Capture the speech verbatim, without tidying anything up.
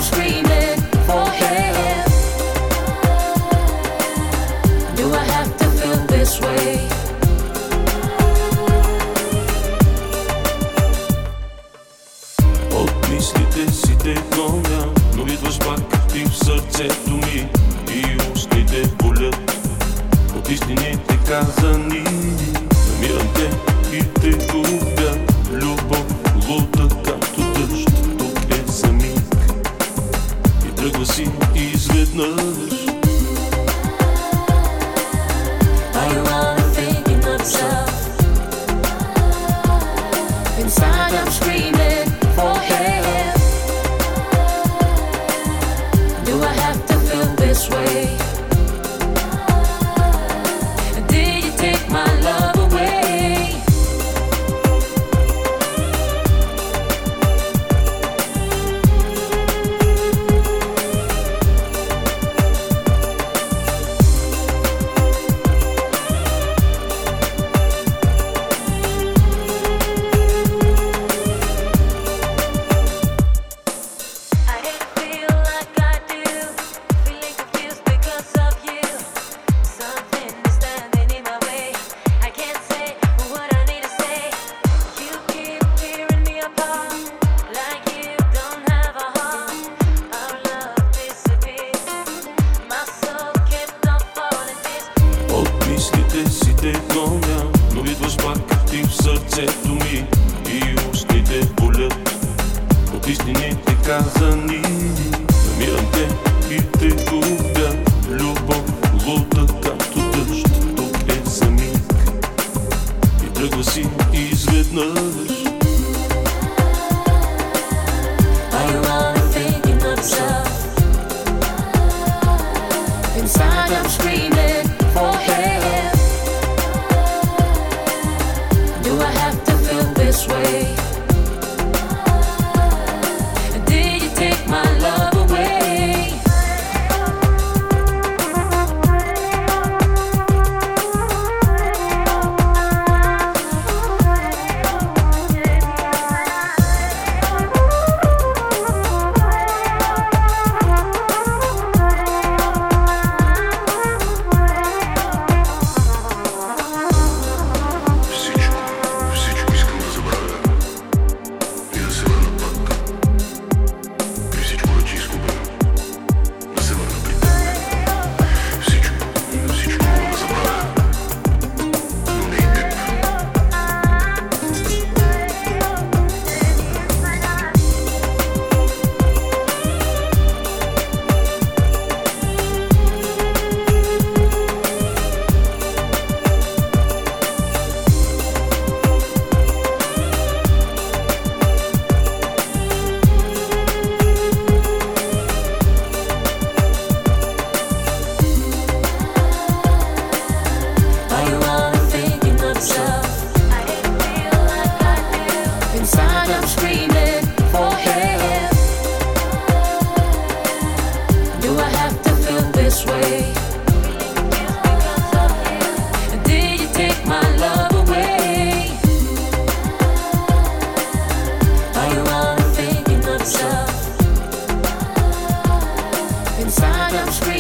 screaming for help. Do I have to feel this way? От мислите си те гоня, но идваш пак ти в сърцето ми и устните болят от истините казани. Намирам те и те губя, любов лута както дъжд. Тук е за миг и тръгва си изведнъж. Are you only thinking of yourself? Inside I'm screaming for help. Do I have to feel this way? Did you take my love away? I hate to feel like I do, feeling confused because of you. Something is standing in my way. I can't say what I need to say. You keep tearing me apart, like you don't have a heart. Our love disappears. My soul kept on falling this. От мислите си те гоня, но идваш пак ти в сърцето ми и устните болят от истините казани. Намирам те и те губя, любов лута както дъжд. Тук е за миг и тръгва си изведнъж. Are you only thinking of yourself? Inside I'm screaming for help. Do I have to feel this way? Did you take my love away? Всичко, всичко искам да забравя и да се върна пак. При всичко да ти изгубя, да се върна при теб. Всичко, всичко мога да забравя, но не и теб. Are you only thinking of yourself? I hate to feel like I do. Inside I'm screaming for help. Do I have to feel this way? Did you take my love away? Are you only thinking of yourself? Inside I'm screaming.